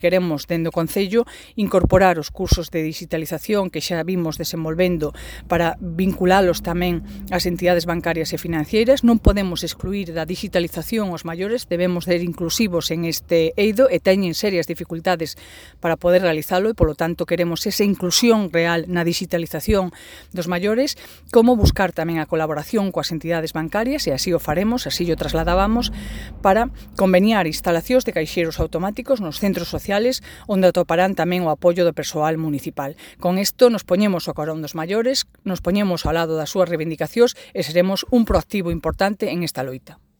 Queremos, dende o Concello, incorporar os cursos de digitalización que xa vimos desenvolvendo para vinculalos tamén ás entidades bancarias e financeiras. Non podemos excluir da digitalización os maiores, debemos ser inclusivos en este eido e teñen serias dificultades para poder realizalo e, polo tanto, queremos esa inclusión real na digitalización dos maiores, como buscar tamén a colaboración coas entidades bancarias, e así o faremos, así o trasladábamos, para conveniar instalacións de caixeiros automáticos nos centros sociais onde atoparán tamén o apoio do persoal municipal. Con isto nos poñemos ao carón dos maiores, nos poñemos ao lado das súas reivindicacións e seremos un proactivo importante en esta loita.